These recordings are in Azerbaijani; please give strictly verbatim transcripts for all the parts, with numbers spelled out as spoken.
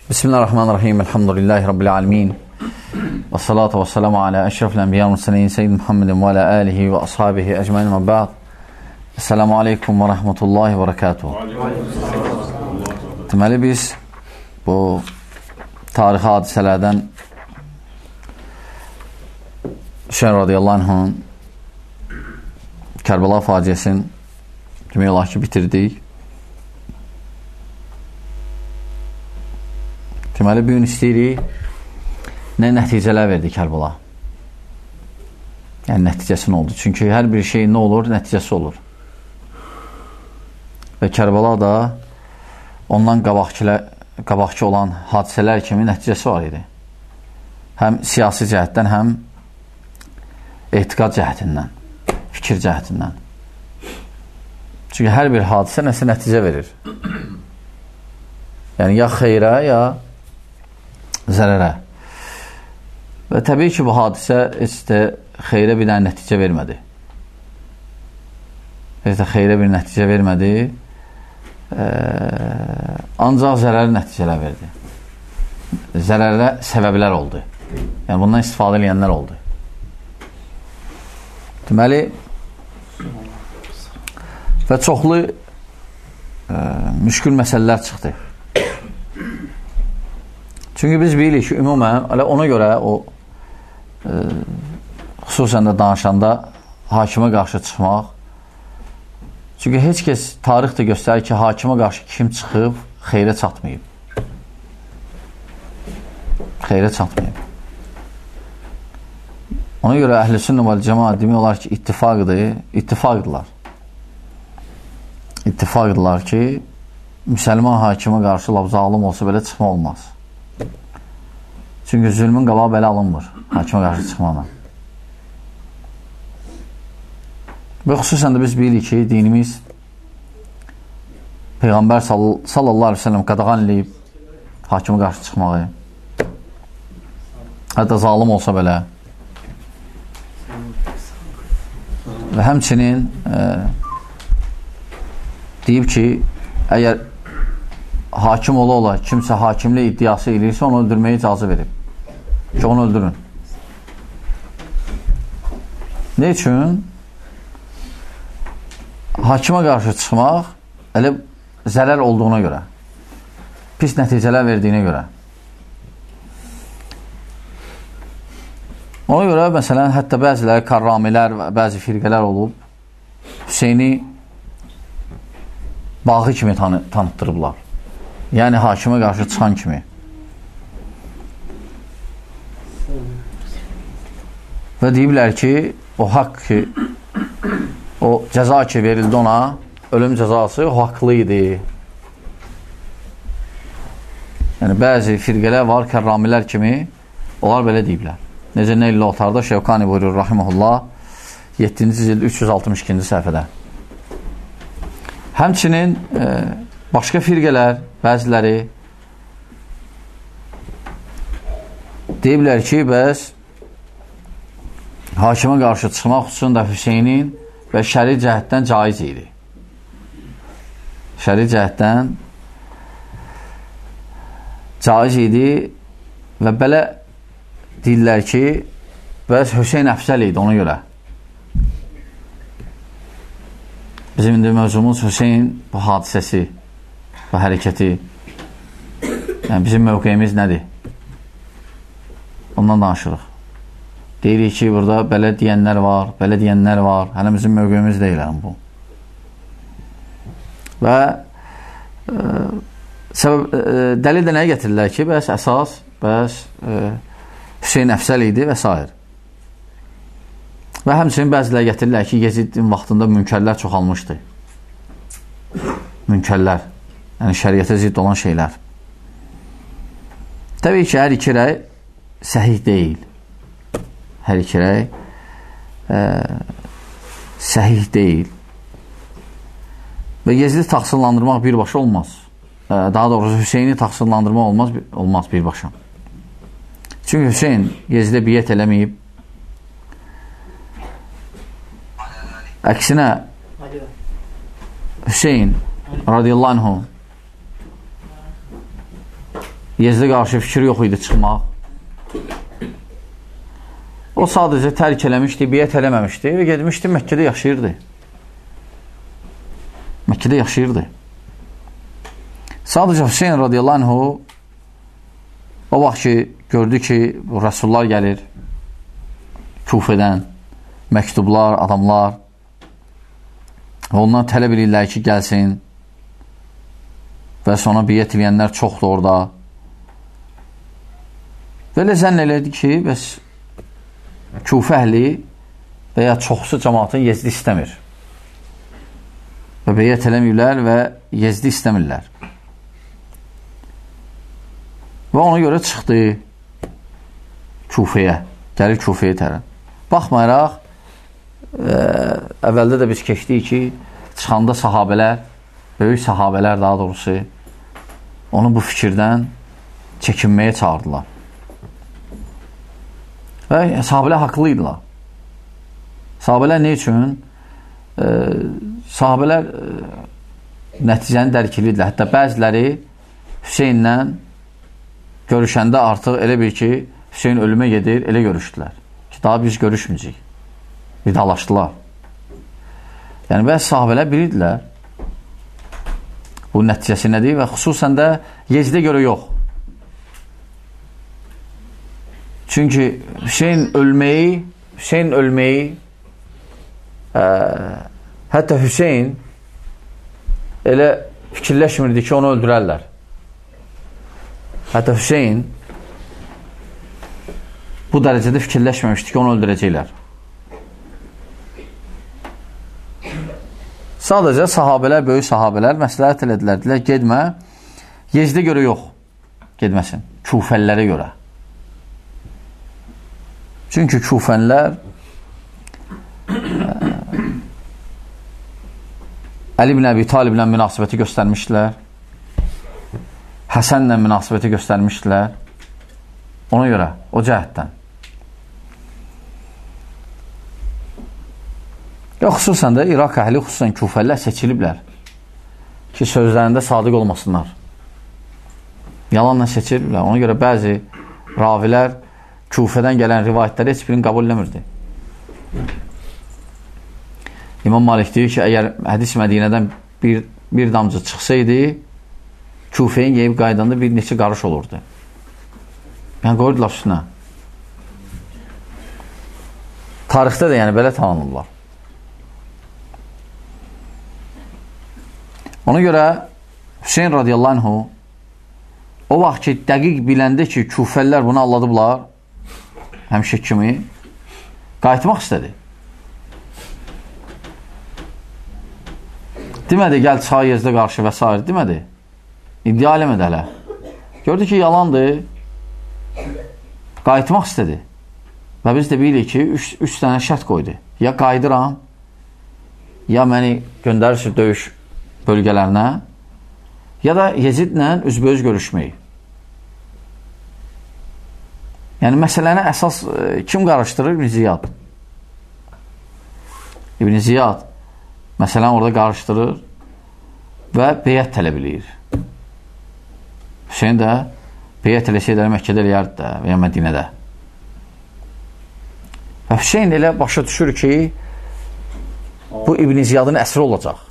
Bismillahirrahmanirrahim. Elhamdülillahi Rabbil alemin. Və salatu və salamu alə əşrafil ənbiya mürsəlin Seyyid Muhammedin və alə alihi və ashabihi əcməin və ba'd. Esselamu aleykum və rəhmətullahi və rəkatuhu. Deməli biz bu tarixi hadisələrdən Hüseyin radiyallahu anh'ın Kərbəla faciəsini demək olar ki bitirdik. Deməli, bugün istəyirik nə nəticələr verdi Kərbəla? Yəni, nəticəsi nə oldu? Çünki hər bir şey nə olur? Nəticəsi olur. Və Kərbəla da ondan qabaqçı olan hadisələr kimi nəticəsi var idi. Həm siyasi cəhətdən, həm etiqad cəhətindən, fikir cəhətindən. Çünki hər bir hadisə nəsə nəticə verir. Yəni, ya xeyrə, ya zərərə. Və təbii ki, bu hadisə heç də xeyrə bir dənə nəticə vermədi. Heç də xeyrə bir nəticə vermədi. E, ancaq zərəri nəticələr verdi. Zərərə səbəblər oldu. Yəni, bundan istifadə edənlər oldu. Deməli, və çoxlu e, müşkül məsələlər çıxdı. Çünki biz bilirik ki, ümumən, ona görə o e, xüsusən də danışanda hakimə qarşı çıxmaq. Çünki heç kəs tarix də göstərir ki, hakimə qarşı kim çıxıb, xeyrə çatmayıb. Xeyrə çatmayıb. Ona görə əhl-i sünnə vəl cəmaət demək olar ki, ittifaqdır, ittifaqdırlar. İttifaqdırlar ki, müsəlman hakimə qarşı laf zalım olsa belə çıxma olmaz. Çünki zülmün qabağı belə alınmır, hakimə qarşı çıxmama. Və xüsusən də biz bilirik ki, dinimiz Peyğəmbər sallallahu aleyhi ve sellem qadağan eləyib hakimə qarşı çıxmağı. Hətta zalim olsa belə. Və həmçinin e, deyib ki, əgər hakim ola ola, kimsə hakimlik iddiası eləyirsə, onu öldürməyə icazə verib. Ki, onu öldürün. Ne üçün? Hakimə qarşı çıxmaq elə zərər olduğuna görə, pis nəticələr verdiyinə görə. Ona görə, məsələn, hətta bəziləri karramilər və bəzi firqələr olub, Hüseyni bağı kimi tanı tanıtdırıblar. Yəni, hakimə qarşı çıxan kimi. Və deyiblər ki, o haqq ki, o cəza ki verildi ona, ölüm cəzası, o haqlı idi. Yəni, bəzi firqələr var, kərramilər kimi, onlar belə deyiblər. Necə nə illə otarda Şevkani buyurur, rahiməhullah, yeddinci cild üç yüz altmış ikinci səhifədə. Həmçinin e, başqa firqələr, bəziləri deyiblər ki, bəs hakimə qarşı çıxmaq xüsusən də Hüseynin və şəri cəhətdən caiz idi. Şəri cəhətdən caiz idi və belə deyirlər ki, bəs Hüseyin əfsəl idi ona görə. Bizim indi mövzumuz Hüseyin bu hadisəsi və hərəkəti. Yəni, bizim mövqeyimiz nədir? Ondan danışırıq. Deyirik ki, burada belə deyənlər var, belə deyənlər var. Hələ bizim mövqeyimiz deyil bu. Və e, səbəb, e, dəlil də nəyə gətirirlər ki, bəs əsas, bəs e, Hüseyin əfsəl idi və s. Və həmçinin bəzilər gətirirlər ki, Yezidin vaxtında münkərlər çoxalmışdı. Münkərlər, yəni şəriətə zidd olan şeylər. Təbii ki, hər iki rəy səhih deyil. Hər iki rəy e, səhih deyil. Və Yezidi taxsirlandırmaq birbaşa olmaz. E, daha doğrusu Hüseyni taxsirlandırmaq olmaz, olmaz birbaşa. Çünki Hüseyin Yezidə biyyət eləməyib. Əksinə Hüseyin radiyallahu anhu Yezdə qarşı fikir yox idi çıxmaq. O sadəcə tərk eləmişdi, biyyət eləməmişdi və gedmişdi, Məkkədə yaşayırdı. Məkkədə yaşayırdı. Sadəcə Hüseyin radiyallahu anhu o vaxt ki, gördü ki, Rəsullar gəlir Kufədən, məktublar, adamlar ondan tələb edirlər ki, gəlsin və sonra biyyət eləyənlər çoxdur orada. Belə zənn elədi ki, bəs Kufə əhli və ya çoxsu cəmaatın Yezdi istəmir. Və biyyət eləməyirlər və Yezdi istəmirlər. Və ona görə çıxdı Kufəyə, gəlir Kufəyə tərəf. Baxmayaraq, ə, əvvəldə də biz keçdik ki, çıxanda sahabələr, böyük sahabələr daha doğrusu, onu bu fikirdən çəkinməyə çağırdılar. Və sahabələr haqlıydılar. Sahabələr ne üçün? Ə, sahabələr ə, nəticəni dərk edirlər. Hətta bəziləri Hüseynlə görüşəndə artıq elə bir ki, Hüseyin ölümə gedir, elə görüşdülər. Ki, daha biz görüşməyəcəyik. Vidalaşdılar. Yəni, bəzi sahabələr bilirdilər bu nəticəsi nədir və xüsusən də Yezdə görə yox. Çünki Hüseyin ölməyi, Hüseyin ölməyi ə, hətta Hüseyin elə fikirləşmirdi ki, onu öldürərlər. Hətta Hüseyin bu dərəcədə fikirləşməmişdi ki, onu öldürəcəklər. Sadəcə sahabələr, böyük sahabələr məsləhət elədilər, dedilər, gedmə, Yezdə görə yox, gedməsin, Kufəlilərə görə. Çünki Kufənlər Əli ibn Əbi Taliblə münasibəti göstərmişdilər, Həsənlə münasibəti göstərmişdilər, ona görə, o cəhətdən. Və xüsusən də İraq əhli, xüsusən Kufəllər seçiliblər ki, sözlərində sadiq olmasınlar. Yalanla seçiliblər. Ona görə bəzi ravilər Kufədən gələn rivayətləri heç birini qəbul eləmirdi. İmam Malik deyir ki, əgər hədis Mədinədən bir, bir damcı çıxsaydı, Kufəyin yeyib qaydanda bir neçə qarış olurdu. Yəni, qoyurdular üstünə. Tarixdə də yəni belə tanınırlar. Ona görə Hüseyin radiyallahu anhu o vaxt ki, dəqiq biləndə ki, Kufəllər bunu anladıblar, həmişə kimi, qayıtmaq istədi. Demədi, gəl çay Yezdə qarşı və s. demədi. İddia eləmədi hələ. Gördü ki, yalandır, qayıtmaq istədi. Və biz də bilirik ki, üç, üç dənə şərt qoydu. Ya qayıdıram, ya məni göndərirsə döyüş bölgələrinə, ya da Yezidlə üzbəüz görüşməyi. Yəni, məsələni əsas e, kim qarışdırır? İbn Ziyad. İbn Ziyad məsələni orada qarışdırır və beyət tələb eləyir. Hüseyin də beyət eləsəyləri Məkkədə eləyərdi də və ya Mədinədə. Və Hüseyin elə başa düşür ki, bu İbn Ziyadın əsri olacaq.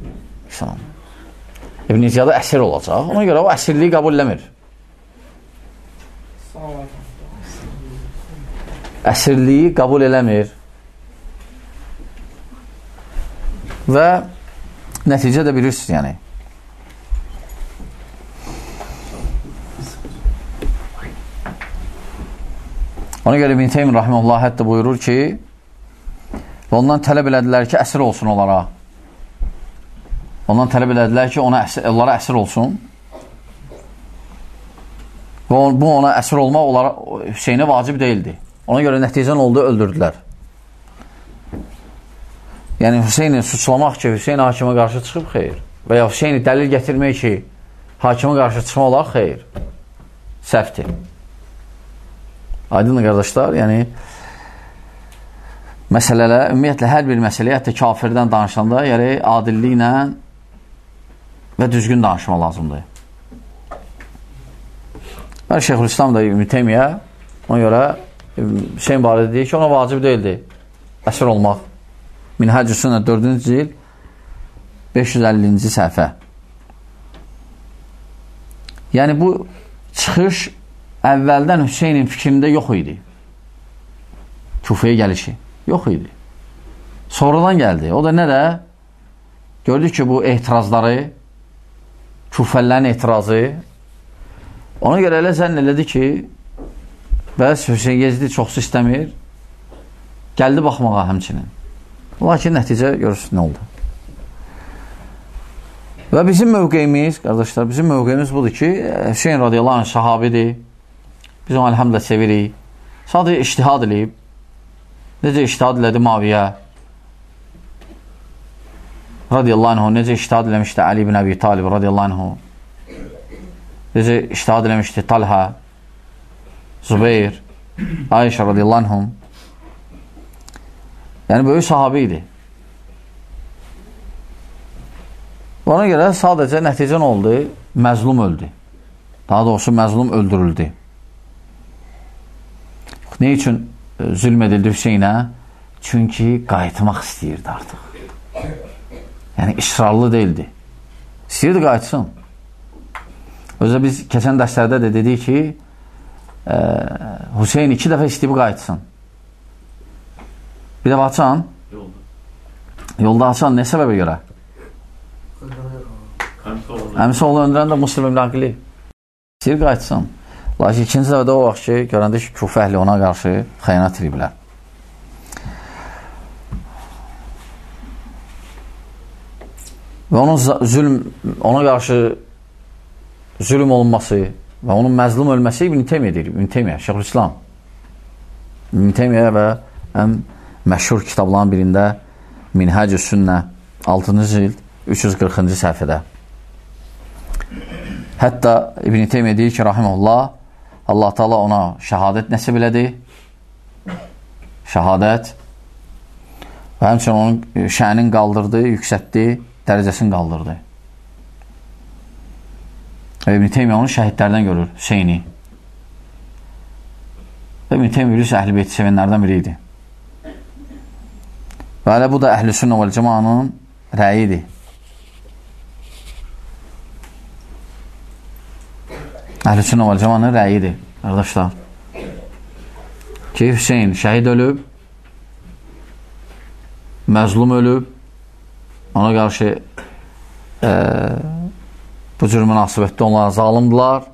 İbn Ziyada əsir olacaq. Ona görə o əsirliyi qəbul eləmir. Əsirliyi qəbul eləmir. Və nəticə də bilirsiniz, yəni. Ona görə İbn Teymiyyə rahimehullah hətta buyurur ki, ondan tələb elədilər ki, əsir olsun onlara. Ondan tələb elədilər ki, ona əsir, onlara əsir olsun. Və bu ona əsir olmaq onlara, Hüseynə vacib deyildi. Ona görə nəticən oldu, öldürdülər. Yəni, Hüseyni suçlamaq ki, Hüseyin hakimə qarşı çıxıb, xeyr. Və ya Hüseyni dəlil gətirmək ki, hakimə qarşı çıxma olar, xeyr. Səhvdir. Aydın qardaşlar, yəni məsələlər, ümumiyyətlə hər bir məsələyə, hətta kafirdən danışanda, yəni adilliklə və düzgün danışma lazımdır. Şeyxülislam da İbn Teymiyyə ona görə Hüseyn barədə deyir ki, ona vacib deyildi əsir olmaq. Minhəcü Sünnə dördüncü cild beş yüz əllinci səhifə. Yəni bu çıxış əvvəldən Hüseynin fikrində yox idi. Kufəyə gəlişi yox idi. Sonradan gəldi. O da nə də? Gördük ki, bu etirazları, Kufəlilərin etirazı, ona görə elə zənn elədi ki, bəs Hüseyin Yezdi çoxsu istəmir, gəldi baxmağa həmçinin. Lakin nəticə görürsün nə oldu. Və bizim mövqeyimiz, qardaşlar, bizim mövqeyimiz budur ki, Hüseyin radiyallahu anh sahabidir, biz onu əlhəmdə sevirik, sadəcə iştihad edib, necə iştihad elədi Muaviyyə radiyallahu anh, necə iştihad eləmişdi Ali ibn Əbi Talib radiyallahu anh, necə iştihad eləmişdi Talha, Zübeyir, Ayşə radiyallahu anh. Yəni böyük sahabi idi. Ona görə sadəcə nəticə nə oldu? Məzlum öldü. Daha doğrusu məzlum öldürüldü. Ne üçün zülm edildi Hüseynə? Çünki qayıtmaq istəyirdi artıq. Yəni israrlı deyildi. İstəyirdi qayıtsın. Özə biz keçən dərslərdə də dedik ki, e, Hüseyin iki dəfə istəyib qayıtsın. Bir dəfə açan, yolda açan nə səbəbə görə? Əmisi oğlu öndürən də Muslim ibn Aqili. İstəyir qayıtsın. Lakin ikinci dəfə də o vaxt ki, görəndə ki, Kufə əhli ona qarşı xəyanət ediblər. Və onun zülm, ona qarşı zülm olunması və onun məzlum ölməsi İbn Teymiyyə deyir. İbn Teymiyyə, Şeyxülislam. İbn Teymiyyə və ən məşhur kitabların birində Minhəcü Sünnə altıncı cild üç yüz qırxıncı səhifədə. Hətta İbn Teymiyyə deyir ki, rahimehullah, Allah Taala ona şəhadət nəsib elədi. Şəhadət. Və həmçinin onun şənin qaldırdı, yüksətdi, dərəcəsini qaldırdı. İbn Teymiyyə onu şəhidlərdən görür, Hüseyni. İbn Teymiyyə bilirsə Əhl-i Beyti sevənlərdən biri idi. Və hələ bu da Əhl-i Sünnə vəl Cəmaənin rəyidir. Əhl-i Sünnə vəl Cəmaənin rəyidir, qardaşlar. Ki, Hüseyin şəhid ölüb, məzlum ölüb, ona qarşı e, bu cür münasibətdə onlara zalimdilər.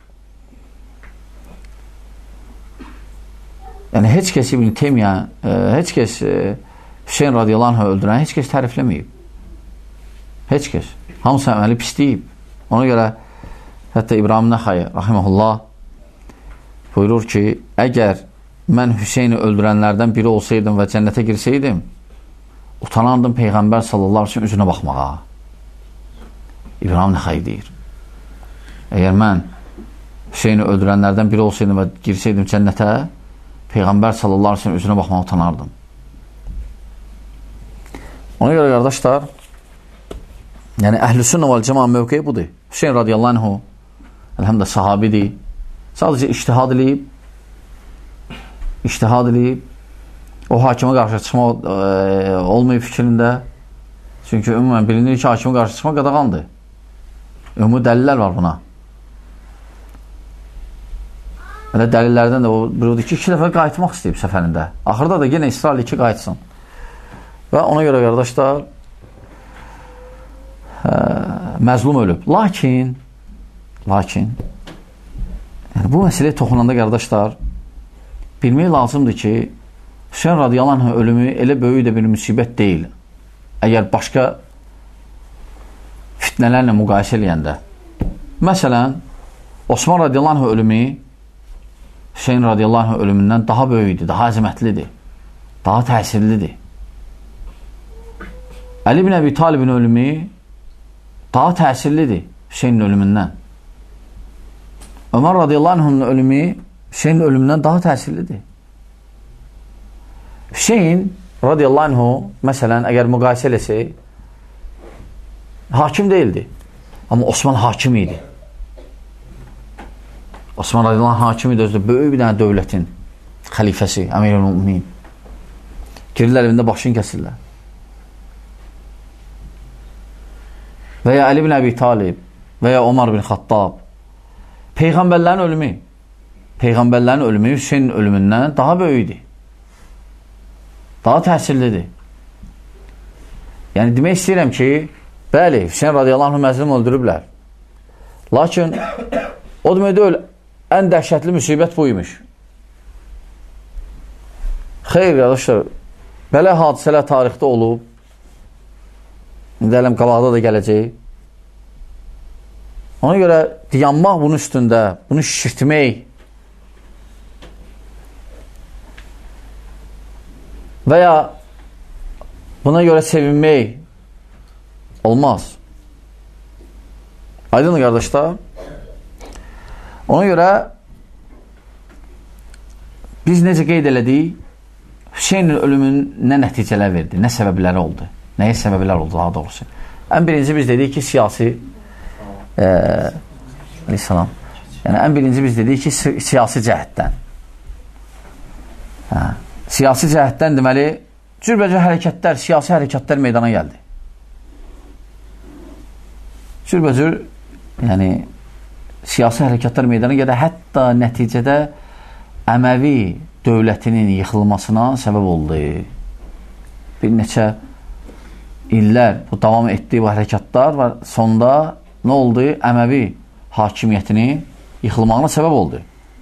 Yəni, heç kəs İbn Teymiyyə, e, heç kəs e, Hüseyin radiyallahu anh öldürən, heç kəs tərifləməyib. Heç kəs. Hamısı əməli pisləyib. Ona görə hətta İbrahim Nəxəy, rahiməhullah, buyurur ki, əgər mən Hüseyni öldürənlərdən biri olsaydım və cənnətə girsəydim, utanardım Peyğəmbər sallallahu aleyhi ve sellem üzünə baxmağa. İbrahim Nəxəy deyir. Əgər mən Hüseyni öldürənlərdən biri olsaydım və girsəydim cənnətə, Peyğəmbər sallallahu aleyhi ve sellem üzünə baxmağa utanardım. Ona görə qardaşlar, yəni Əhl-i Sünnə vəl Cəmaə mövqeyi budur. Hüseyin radiyallahu anhu əlhəmdə sahabidir. Sadəcə iştihad edib, iştihad edib, o hakimə qarşı çıxmaq e, olmayıb fikrində. Çünki ümumən bilinir ki, hakimə qarşı çıxmaq qadağandır. Ümumi dəlillər var buna. Elə dəlillərdən də o budur ki, iki dəfə qayıtmaq istəyib səfərində. Axırda da yenə İsrail iki qayıtsın. Və ona görə qardaşlar ə, məzlum ölüb. Lakin lakin yəni bu məsələyə toxunanda qardaşlar bilmək lazımdır ki, Hüseyin radiyallahu anh ölümü elə böyük də bir müsibət deyil. Əgər başqa fitnələrlə müqayisə eləyəndə. Məsələn, Osman radiyallahu anh ölümü Hüseyin radiyallahu anh ölümündən daha böyükdür, daha əzəmətlidir, daha təsirlidir. Əli ibn Əbi Talibin ölümü daha təsirlidir Hüseynin ölümündən. Ömər radiyallahu anh'ın ölümü Hüseynin ölümündən daha təsirlidir. Hüseyin radiyallahu anh'ı məsələn, əgər müqayisə eləsək, hakim deyildi. Amma Osman hakim idi. Osman radiyallahu anh hakimi də özü böyük bir dənə dövlətin xəlifəsi, əmir-ül mümin. Girirlər evində başını kəsirlər. Və ya Əli ibn Əbi Talib və ya Omar bin Xattab. Peyğəmbərlərin ölümü, Peyğəmbərlərin ölümü Hüseynin ölümündən daha böyükdir. Daha təsirlidir. Yəni, demək istəyirəm ki, bəli, Hüseyin radiyallahu anh məzlum öldürüblər. Lakin, o deməkdə öl, ən dəhşətli müsibət buymuş. Xeyr, qardaşlar, belə hadisələr tarixdə olub, indi ələm qabaqda da gələcək. Ona görə dayanmaq bunun üstündə, bunu şişirtmək və ya buna görə sevinmək olmaz. Aydın qardaşlar. Ona görə biz necə qeyd elədik, Hüseynin ölümünün nə nəticələr verdi, nə səbəbləri oldu, nəyə səbəblər oldu daha doğrusu. Ən birinci biz dedik ki, siyasi e, aleyhissalam, yəni ən birinci biz dedik ki, si siyasi cəhətdən. Hə, siyasi cəhətdən deməli, cürbəcə hərəkətlər, siyasi hərəkətlər meydana gəldi. Cürbəcür, yəni, siyasi hərəkətlər meydana gəldi, hətta nəticədə Əməvi dövlətinin yıxılmasına səbəb oldu. Bir neçə illər bu davam etdiyi bu hərəkətlər və sonda nə oldu? Əməvi hakimiyyətini yıxılmağına səbəb oldu.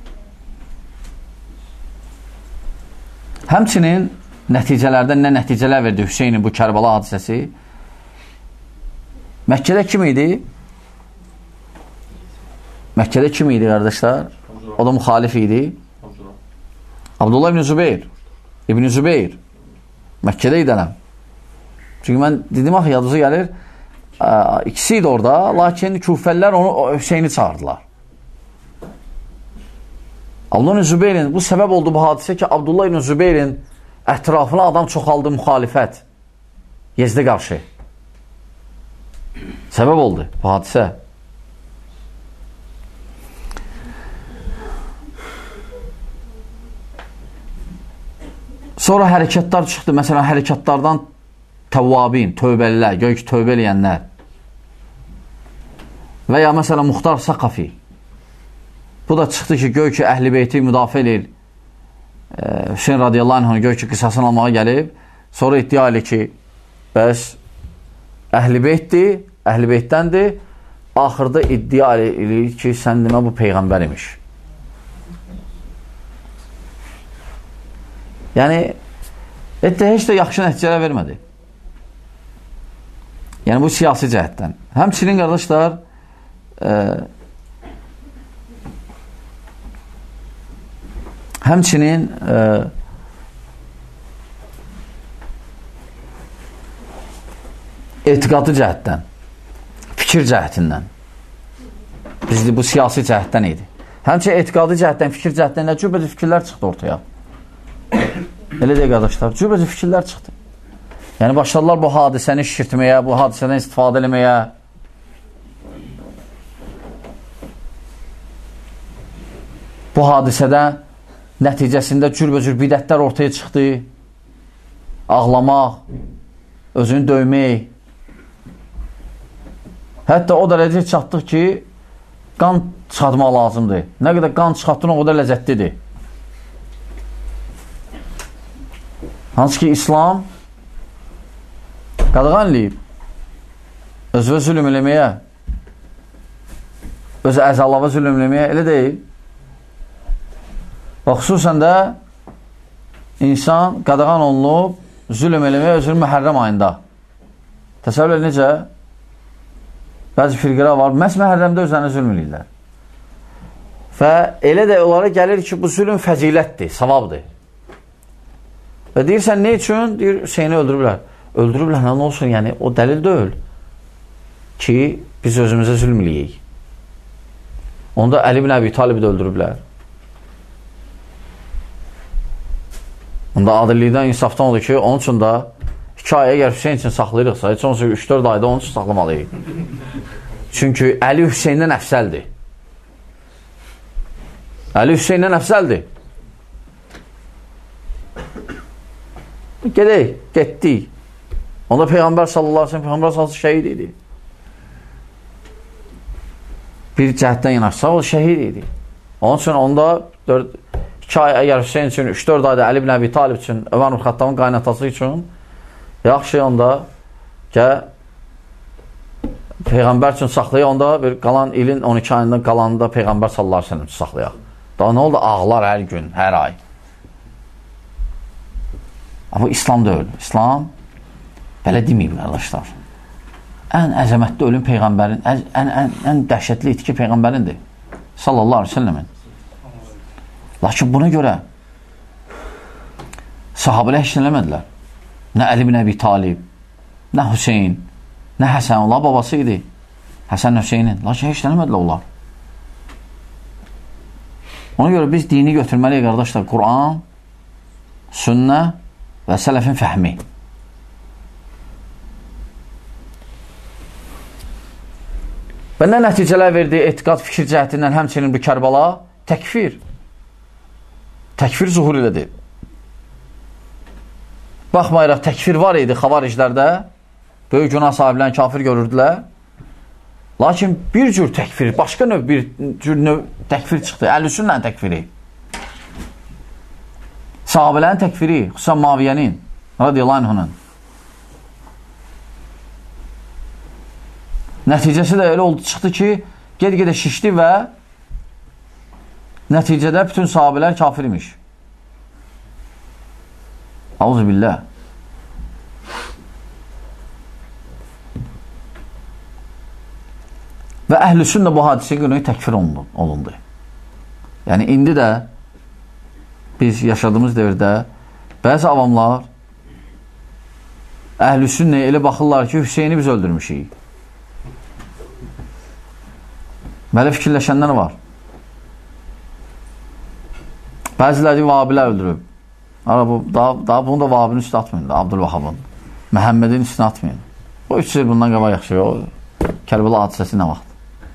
Həmçinin nəticələrdən nə nəticələr verdi Hüseynin bu Kərbala hadisəsi? Məkkədə kim idi? Məkkədə kim idi, qardaşlar? O da müxalif idi. Abdullah ibn Zübeyir. İbn Zübeyir. Məkkədə idənəm. Çünki mən dedim, axı, yadınıza gəlir, ə, ikisi idi orada, lakin küffəllər onu, Hüseyni çağırdılar. Abdullah ibn Zübeyrin, bu səbəb oldu bu hadisə ki, Abdullah ibn Zübeyrin ətrafına adam çoxaldı müxalifət. Yezdə qarşı. Səbəb oldu bu hadisə. Sonra hərəkətlər çıxdı. Məsələn, hərəkətlərdən təvvabin, tövbəlilər, göy ki, tövbə eləyənlər. Və ya məsələn, Muxtar Saqafi. Bu da çıxdı ki, göy ki, Əhl-i Beyti müdafiə edir. E, Hüseyin radiyallahu anh göy ki, qisasını almağa gəlib. Sonra iddia edir ki, bəs Əhl-i Beytdir, Əhl-i Beytdəndir. Axırda iddia edir ki, sən demə bu Peyğəmbər imiş. Yəni, etdə heç də yaxşı nəticələr vermədi. Yəni, bu siyasi cəhətdən. Həmçinin, qardaşlar, e, həmçinin e, etiqadı cəhətdən, fikir cəhətindən. Bizdə bu siyasi cəhətdən idi. Həmçinin etiqadı cəhətdən, fikir cəhətdən nə cürbəcə fikirlər çıxdı ortaya. Elə deyək, qardaşlar, cürbəcə fikirlər çıxdı. Yəni, başladılar bu hadisəni şişirtməyə, bu hadisədən istifadə eləməyə. Bu hadisədən nəticəsində cürbəcür bidətlər ortaya çıxdı. Ağlamaq, özünü döymək. Hətta o dərəcə çatdıq ki, qan çıxartmaq lazımdır. Nə qədər qan çıxartdığın o qədər ləzzətlidir. Hansı ki, İslam qadağan eləyib özünə zülüm eləməyə, öz əzalava zülüm eləməyə, elə deyil. Və xüsusən də insan qadağan olunub zülüm eləməyə özünün məhərrəm ayında. Təsəvvür edin necə? Bəzi firqələr var, məhz məhərrəmdə özlərinə zülm eləyirlər. Və elə də onlara gəlir ki, bu zülüm fəzilətdir, savabdır. Və deyirsən, ne üçün? Deyir, Hüseyni öldürüblər. Öldürüblər, nə olsun? Yəni, o dəlil deyil ki, biz özümüzə zülm eləyik. Onda Əli ibn Əbi Talibi də öldürüblər. Onda adillikdən, insafdan odur ki, onun üçün da iki ay əgər Hüseyin üçün saxlayırıqsa, heç olsa üç dörd ayda onun üçün saxlamalıyıq. Çünki Əli Hüseyndən əfsəldir. Əli Hüseyndən əfsəldir. Gedək, getdik. Onda Peyğəmbər sallallahu aleyhi ve sellem Peyğəmbər sallallahu şəhid idi. Bir cəhətdən yanaşsa, o şəhid idi. Onun üçün onda iki ay əgər Hüseyin üçün, üç dörd ayda Əli ibn Əbi Talib üçün, Ömər ibn Xattabın qaynatası üçün yaxşı onda gəl Peyğəmbər üçün saxlayaq, onda bir qalan ilin on iki ayında qalanında Peyğəmbər sallallahu aleyhi ve sellem üçün saxlayaq. Daha nə oldu? Ağlar hər gün, hər ay. Amma İslam da ölüm. İslam belə deməyib, qardaşlar. Ən əzəmətli ölüm Peyğəmbərin, ən, ən, ən, ən dəhşətli itki Peyğəmbərindir. Sallallahu aleyhi ve sellemin. Lakin buna görə sahabələ heç eləmədilər. Nə Əli ibn Əbi Talib, nə Hüseyin, nə Həsən, onlar babası idi. Həsən Hüseynin. Lakin heç eləmədilər onlar. Ona görə biz dini götürməliyik, qardaşlar. Quran, sünnə və sələfin fəhmi. Və nə nəticələr verdi etiqad fikir cəhətindən həmçinin bu Kərbala? Təkfir. Təkfir zuhur elədi. Baxmayaraq təkfir var idi xavariclərdə. Böyük günah sahiblərini kafir görürdülər. Lakin bir cür təkfir, başqa növ bir cür növ təkfir çıxdı. Əhl-i-Sünnənin təkfiri. Sahabələrin təkfiri, xüsusən Muaviyyənin, radiyallahu anhunun. Nəticəsi də elə oldu, çıxdı ki, ged-gedə şişdi və nəticədə bütün sahabələr kafir imiş. Auzubillah. Və əhl-i-sünnə bu hadisə günü təkfir olundu. Yəni, indi də biz yaşadığımız devirdə bəzi avamlar əhl-i-sünnəyə elə baxırlar ki, Hüseyni biz öldürmüşük. Belə fikirləşənlər var. Bəziləri Vahabilər öldürüb. Bu, daha, daha bunu da Vahabinin üstünə atmayın, Abdülvahabın. Məhəmmədin üstünə atmayın. O üç il bundan qabaq yaxşı. O Kərbəla hadisəsi nə vaxt?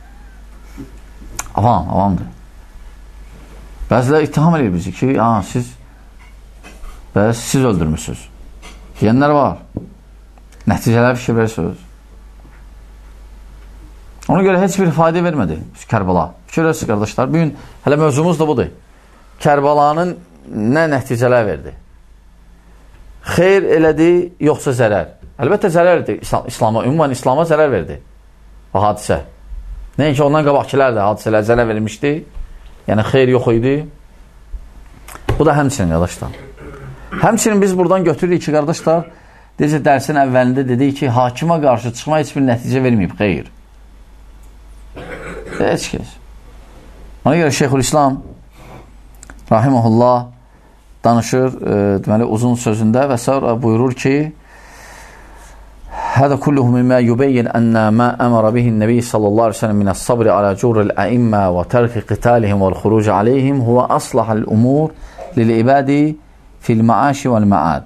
Avam, avamdır. Bəziləri ittiham edir bizi ki, siz bəzi siz öldürmüşsünüz. Deyənlər var. Nəticələr fikir verirsiniz. Ona görə heç bir fayda vermədi Kərbəla. Fikir verirsiniz, qardaşlar. Bugün hələ mövzumuz da budur. Kərbəlanın nə nəticələr verdi? Xeyr elədi, yoxsa zərər? Əlbəttə zərər verdi İslama, ümumən İslama zərər verdi o hadisə. Nəinki ondan qabaqkilər də hadisələr zərər verilmişdi. Yəni xeyr yox idi. Bu da həmçinin, qardaşlar. Həmçinin biz buradan götürürük ki, qardaşlar, necə dərsin əvvəlində dedik ki, hakimə qarşı çıxma heç bir nəticə verməyib, xeyr. Heç kəs. Ona görə Şeyxülislam rahiməhullah danışır, e, deməli, uzun sözündə və sonra buyurur ki, هذا كله مما يبين أن ما أمر به النبي صلى الله عليه وسلم من الصبر على جور الأئمة وترك قتالهم والخروج عليهم هو أصلح الأمور للعباد في المعاش والمعاد.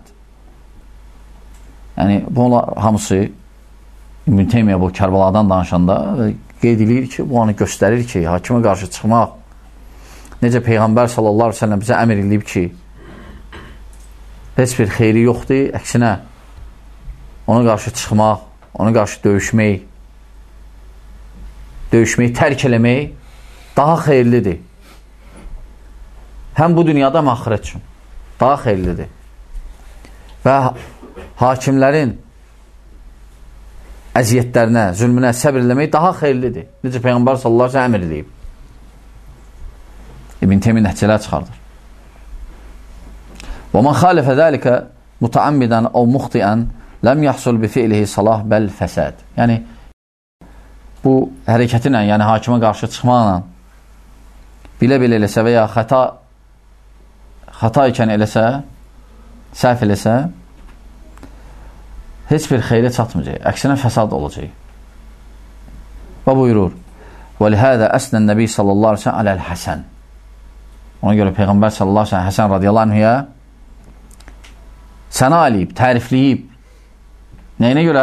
Yəni, bunlar hamısı İbn Teymiyyə bu Kərbaladan danışanda qeyd edir ki, bu anı göstərir ki, hakimə qarşı çıxmaq necə Peyğəmbər sallallahu aleyhi ve sellem bizə əmr edib ki, heç bir xeyri yoxdur, əksinə ona qarşı çıxmaq, ona qarşı döyüşmək, döyüşməyi tərk eləmək daha xeyirlidir. Həm bu dünyada, həm axirət üçün. Daha xeyirlidir. Və hakimlərin əziyyətlərinə, zülmünə səbr eləmək daha xeyirlidir. Necə Peyğəmbər sallallahu aleyhi ve sellem əmr edib. İbn Teymiyyə nəticələr çıxardır. Və mən xalifə dəlikə mutaammidən o muxtiən ləm yahsul bi fi'lihi salah bəl fəsad. Yəni, bu hərəkətinlə, yəni hakimə qarşı çıxmaqla bilə-bilə eləsə və ya xəta xəta ikən eləsə, səhv eləsə, heç bir xeyrə çatmayacaq. Əksinə fəsad olacaq. Və buyurur, وَلِهَذَا أَسْنَ النَّبِي sallallahu aleyhi ve sellem aləl Həsən. Ona görə Peyğəmbər sallallahu aleyhi ve sellem Həsən radiyallahu anhuya səna eləyib, tərifləyib. Nəyinə görə?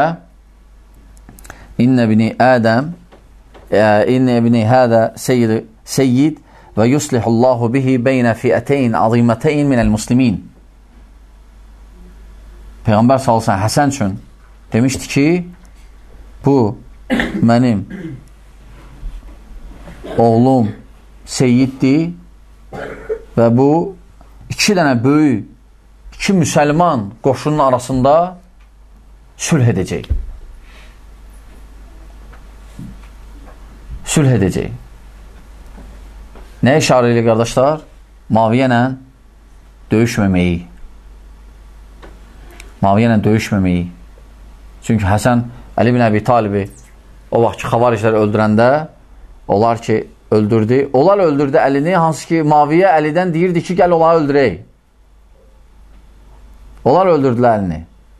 İnnə bini Ədəm İnnə bini hədə seyyid və yuslihullahu bihi beynə fiətəyn azimətəyn minəl muslimin. Peyğəmbər sallallahu əleyhi və səlləm Həsən üçün demişdi ki, bu mənim oğlum Seyyiddir və bu iki dənə böyük, iki müsəlman qoşunun arasında sülh edəcək. Sülh edəcək. Nə işarə ilə qardaşlar? Muaviyyə ilə döyüşməməyi. Muaviyyə ilə döyüşməməyi. Çünki Həsən Əli ibn Əbi Talibi o vaxt ki, xavaricləri öldürəndə onlar ki, öldürdü. Onlar öldürdü Əlini, hansı ki, Muaviyyə Əlidən deyirdi ki, gəl onları öldürək. Onlar öldürdülər Əlini.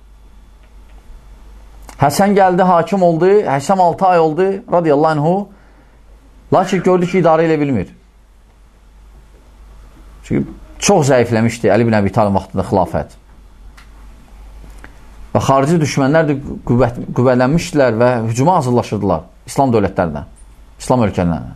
Həsən gəldi, hakim oldu. Həsən altı ay oldu, radiyallahu anhu. Lakin gördü ki, idarə elə bilmir. Çünki çox zəifləmişdi Əli ibn Əbi Talib vaxtında xilafət. Və xarici düşmənlər də qüvvət, qüvvələnmişdilər və hücuma hazırlaşırdılar İslam dövlətlərinə, İslam ölkələrinə.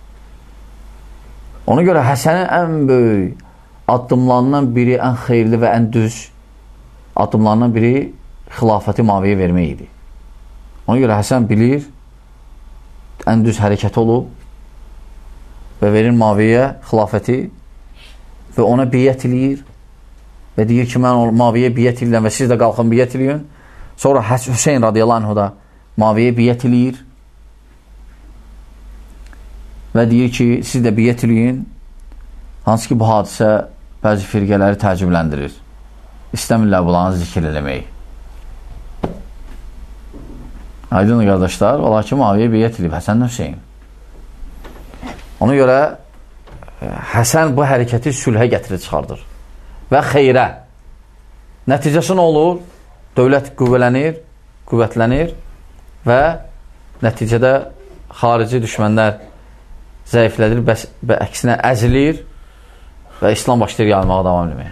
Ona görə Həsənin ən böyük addımlarından biri, ən xeyirli və ən düz addımlarından biri xilafəti Muaviyyə vermək idi. Ona görə Həsən bilir, ən düz hərəkət olub və verir Muaviyyə xilafəti və ona biyyət eləyir və deyir ki, mən Muaviyyə biyyət eləyirəm və siz də qalxın biyyət eləyin. Sonra Hüseyin radiyallahu anhu da Muaviyyə biyyət eləyir və deyir ki, siz də biyyət eləyin. Hansı ki, bu hadisə bəzi firqələri təəccübləndirir. İstəmirlər bunları zikr eləmək. Aydın qardaşlar, ola ki, Muaviyyə biyyət eləyib Həsən Hüseyin. Ona görə Həsən bu hərəkəti sülhə gətirib çıxardır və xeyrə. Nəticəsi nə olur? Dövlət qüvvələnir, qüvvətlənir və nəticədə xarici düşmənlər zəiflədir və əksinə əzilir və İslam başlayır yayılmağa davam etməyə.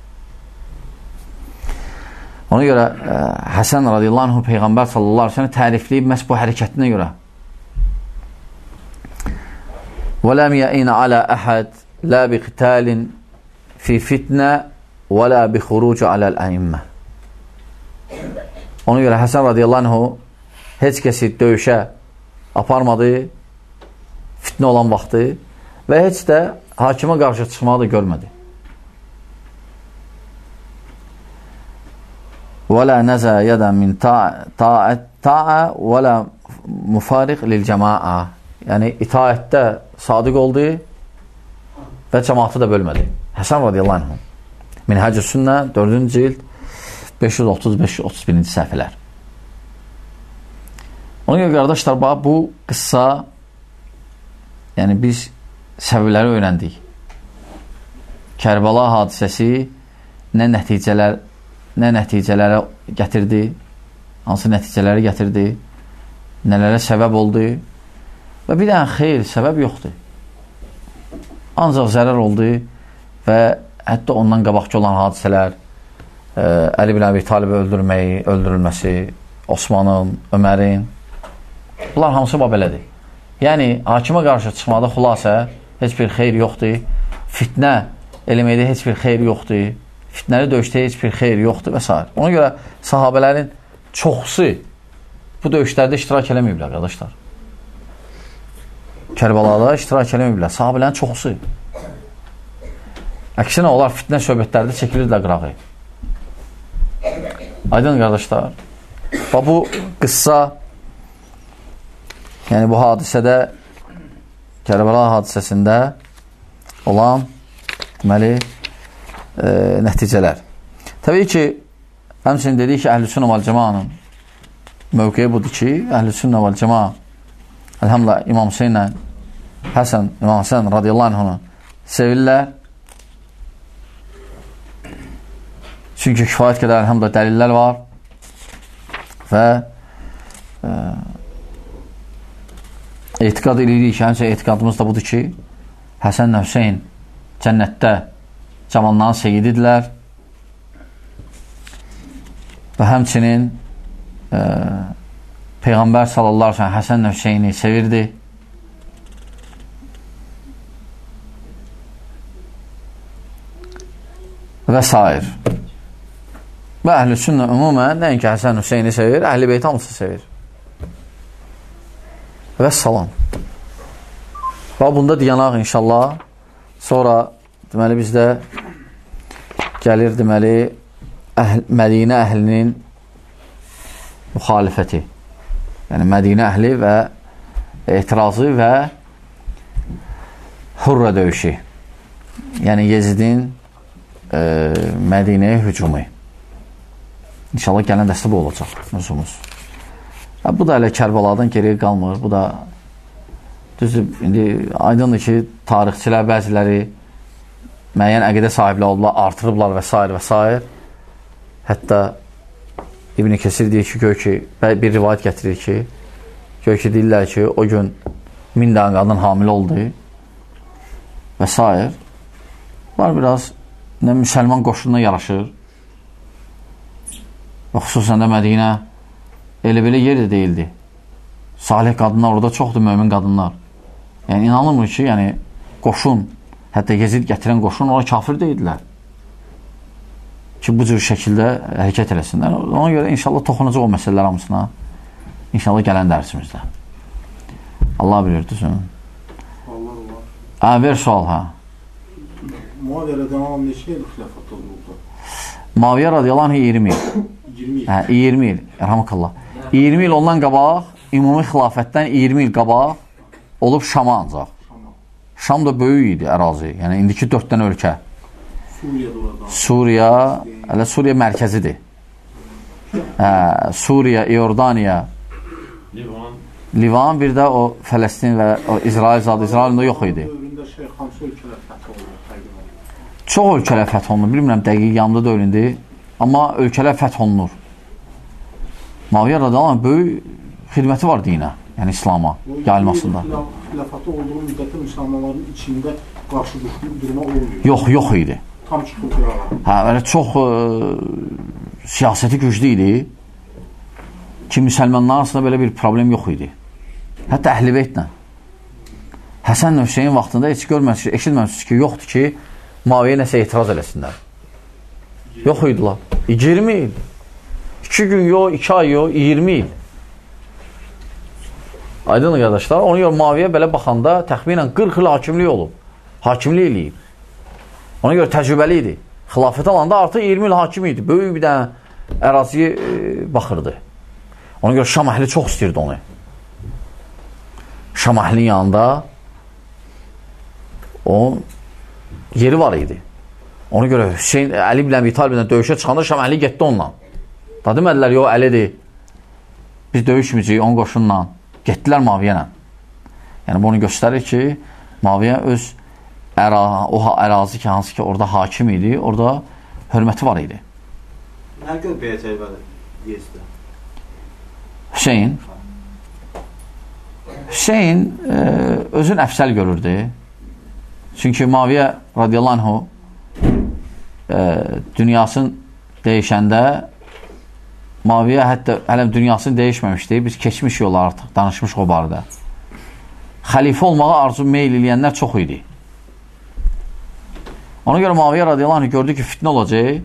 Ona görə ə, Həsən radiyallahu anhu Peyğəmbər sallallahu aleyhi ve sellem tərifləyib məhz bu hərəkətinə görə. وَلَمْ يَئِنَ عَلَى أَحَدٍ لَا بِقِتَالٍ فِي فِتْنَةٍ وَلَا بِخُرُوجٍ عَلَى الْأَئِمَّةِ. Ona görə Həsən radiyallahu anhu heç kəsi döyüşə aparmadı, fitnə olan vaxtı və heç də hakimə qarşı çıxmağı da görmədi. وَلَا نَزَى يَدًا مِنْ تَاءَ وَلَا مُفَارِقْ لِلْجَمَاءَ. Yəni, itaətdə sadiq oldu və cəmaatı da bölmədi. Həsən radiyallahu anhu. Minhəcü Sünnə, dördüncü cild, beş yüz otuz beş otuz birinci səhifələr. Ona görə qardaşlar, bu qıssa, yəni biz səbəbləri öyrəndik. Kərbəla hadisəsi nə nəticələr, nə nəticələrə gətirdi, hansı nəticələri gətirdi, nələrə səbəb oldu və bir dənə xeyr, səbəb yoxdur. Ancaq zərər oldu və hətta ondan qabaqki olan hadisələr, ə, Əli ibn Əbi Talibi öldürməyi, öldürülməsi, Osmanın, Ömərin, bunlar hamısı belədir. Yəni, hakimə qarşı çıxmada xülasə heç bir xeyr yoxdur, fitnə eləməkdə heç bir xeyr yoxdur, fitnəli döyüşdə heç bir xeyr yoxdur və s. Ona görə sahabələrin çoxusu bu döyüşlərdə iştirak eləməyiblər, qardaşlar. Kərbalada iştirak eləməyiblər, sahabələrin çoxusu. Əksinə, onlar fitnə söhbətlərdə çəkilirlər qırağı. Aydın qardaşlar, və bu qıssa, yəni bu hadisədə, Kərbəla hadisəsində olan deməli, e, nəticələr. Təbii ki, həmçinin dedik ki, Əhl-i-Sünnə vəl-Cəmanın mövqeyi budur ki, Əhl-i-Sünnə vəl-Cəma əlhamdülillah İmam Hüseynlə Həsən, İmam Həsən radiyallahu anhunu sevirlər. Çünki kifayət qədər əlhamdülillah dəlillər var və e, etiqad edirik ki, həmçə etiqadımız da budur ki, Həsənlə Hüseyn cənnətdə cavanların seyyididirlər və həmçinin e, Peyğəmbər sallallahu aleyhi ve sellem Həsənlə Hüseyni sevirdi və s. Və əhl-i sünnə ümumən nəinki Həsən Hüseyni sevir, əhl-i beyt hamısı sevir. Və salam. Və bunda deyanaq inşallah. Sonra deməli bizdə gəlir deməli əhl, Mədinə əhlinin müxalifəti. Yəni Mədinə əhli və etirazı və Hurra döyüşü. Yəni Yezidin e, Mədinəyə hücumu. İnşallah gələn dəstə bu olacaq mövzumuz. Bu da elə Kərbəladan geriyə qalmır. Bu da düzdür, indi aydındır ki, tarixçilər bəziləri müəyyən əqidə sahibləri oldular, artırıblar və s. və s. Hətta İbn-i Kəsir deyir ki, gör ki, bir rivayət gətirir ki, gör ki, deyirlər ki, o gün min dənə qadın hamilə oldu və s. Var biraz nə müsəlman qoşununa yaraşır və xüsusən də Mədinə elə belə yer də deyildi. Salih qadınlar orada çoxdur, mömin qadınlar. Yəni, inanılmır ki, yəni, qoşun, hətta Yezid gətirən qoşun, ona kafir deyildilər. Ki, bu cür şəkildə hərəkət eləsinlər. Ona görə inşallah toxunacaq o məsələlər hamısına. İnşallah gələn dərsimizdə. Allah bilir, düzün. Allah Allah. Hə, ver sual, hə. Muaviyyə radiyallahu anh neçə il xilafət oldu? Muaviyyə radiyallahu anh iyirmi il. iyirmi il. Hə, iyirmi il. Rəhməkallah. iyirmi il ondan qabaq, ümumi xilafətdən iyirmi il qabaq olub Şama ancaq. Şama. Şam da böyük idi ərazi. Yəni, indiki dörd dənə ölkə. Suriyada orada. Suriya, hələ Suriya mərkəzidir. Hə, Suriya, İordaniya, Livan. Livan, bir də o Fələstin və o İsrail zadı, İsrailində yox idi. Dövründə şey, hansı ölkələr fəth olunur? Çox ölkələr fəth olunur. Bilmirəm, dəqiq yanımda da öylündür. Amma ölkələr fəth olunur. Muaviyyə radiyallahu anh böyük xidməti var dinə, yəni İslama yayılmasında. Xilafəti olduğu müddətdə müsəlmanların içində qarşı durma olmuyor. Yox, yox idi. Tam çıxıb qırağa. Hə, elə çox e, siyasəti güclü idi ki, müsəlmanlar arasında belə bir problem yox idi. Hətta Əhl-i Beytlə. Həsən Hüseyin vaxtında heç görməmişsiniz, eşitməmişsiniz ki, yoxdur ki, Muaviyyə nəsə etiraz eləsinlər. Yox idilər. iyirmi il. iki gün yox, iki ay yox, iyirmi il. Aydın qardaşlar, ona görə Muaviyyə belə baxanda təxminən qırx il hakimlik olub. Hakimlik eləyib. Ona görə təcrübəli idi. Xilafət alanda artıq iyirmi il hakim idi. Böyük bir dənə əraziyə e, baxırdı. Ona görə Şam əhli çox istəyirdi onu. Şam əhlinin yanında o yeri var idi. Ona görə Hüseyin, Əli ilə Əbi Taliblə döyüşə çıxanda Şam əhli getdi onunla. Da demədilər, yox, Əlidir. Biz döyüşməyəcəyik onun qoşunla. Getdilər Muaviyyələ. Yəni, bunu göstərir ki, Muaviyyə öz əra, o ərazi ki, hansı ki, orada hakim idi, orada hörməti var idi. Nə qədər beyət elbədir deyəsdə? Hüseyin Hüseyin e, özün əfsəl görürdü. Çünki Muaviyyə radiyallahu anhu e, dünyasını dəyişəndə Muaviyyə hətta hələ dünyasını dəyişməmişdi. Biz keçmiş yolu artıq danışmışıq o barədə. Xəlifə olmağa arzu meyl eləyənlər çox idi. Ona görə Muaviyyə radiyallahu anh gördü ki, fitnə olacaq.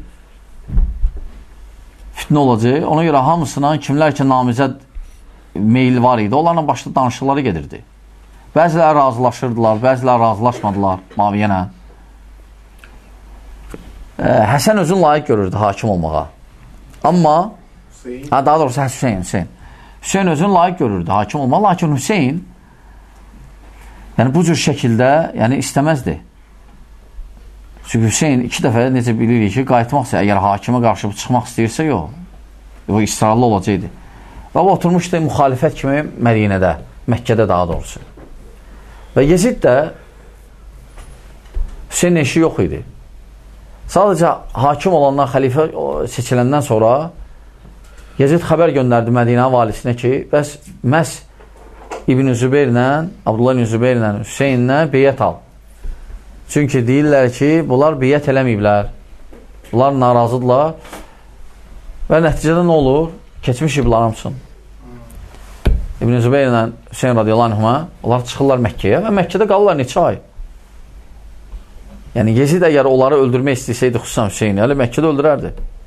Fitnə olacaq. Ona görə hamısına kimlər ki, namizəd meyil var idi, onlarla başlı danışıqları gedirdi. Bəziləri razılaşırdılar, bəziləri razılaşmadılar Muaviyyənə. E, Həsən özün layiq görürdü hakim olmağa. Amma ha, daha doğrusu Hüseyin, Hüseyin. Hüseyin özün layiq görürdü hakim olmağa, lakin Hüseyin yəni bu cür şəkildə yəni istəməzdi. Çünki Hüseyin iki dəfə necə bilirik ki, qayıtmaqsa, əgər hakimə qarşı çıxmaq istəyirsə, yox. O israrlı olacaqdı. Və o oturmuşdu müxalifət kimi Mədinədə, Məkkədə daha doğrusu. Və Yezid də Hüseyin eşi yox idi. Sadəcə hakim olandan, xəlifə seçiləndən sonra Yezid xəbər göndərdi Mədinə valisinə ki, bəs məhz İbn-i Zübeyrlə, Abdullah İbn-i Zübeyrlə, Hüseynlə beyyət al. Çünki deyirlər ki, bunlar beyyət eləməyiblər. Bunlar narazıdırlar. Və nəticədə nə olur? Keçmiş iblar hamısın. İbn-i Zübeyrlə Hüseyin radiyallahu anhuma onlar çıxırlar Məkkəyə və Məkkədə qalırlar neçə ay. Yəni, Yezid əgər onları öldürmək istəsəydi, xüsusən Hüseyni, hələ Məkkədə öldürərdi.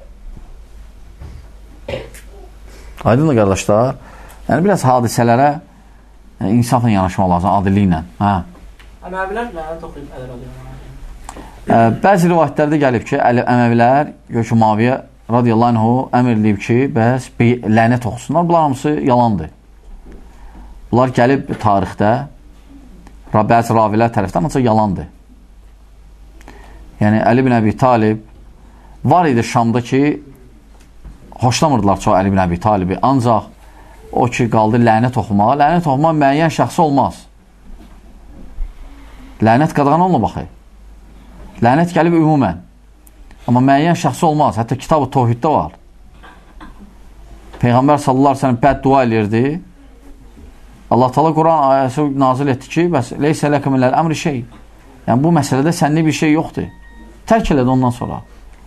Aydındır, qardaşlar. Yəni, biraz hadisələrə yəni, insafla yanaşmaq lazım, adilliklə. Hə. Əməvilər lənət oxuyub Əli radiyallahu anh. Bəzi rivayətlərdə gəlib ki, Əməvilər, gör ki, Muaviyə radiyallahu anhu əmr edib ki, bəs lənət oxusunlar. Bunlar hamısı yalandır. Bunlar gəlib tarixdə, bəzi ravilər tərəfdən ancaq yalandır. Yəni, Əli bin Əbi Talib var idi Şamda ki, hoşlamırdılar çox Əli bin Əbi Talibi, ancaq o ki, qaldı lənət oxumağa. Lənət oxumaq müəyyən şəxsi olmaz. Lənət qadağan olma baxı. Lənət gəlib ümumən. Amma müəyyən şəxsi olmaz. Hətta kitab-ı Tohiddə var. Peyğəmbər sallallahu əleyhi və səlləm bəd dua eləyirdi. Allah Teala Quran ayəsi nazil etdi ki, bəs leysə ləkum minəl əmri şey. Yəni, bu məsələdə sənlik bir şey yoxdur. Tərk elədi ondan sonra.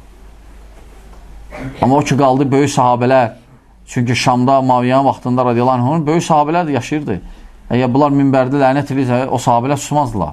Amma o ki, qaldı böyük sahabələr. Çünki Şamda, Muaviyyənin vaxtında radiyallahu anhunun böyük sahabələr də yaşayırdı. Əgər bunlar minbərdə lənət edirsə, o sahabələr susmazdılar.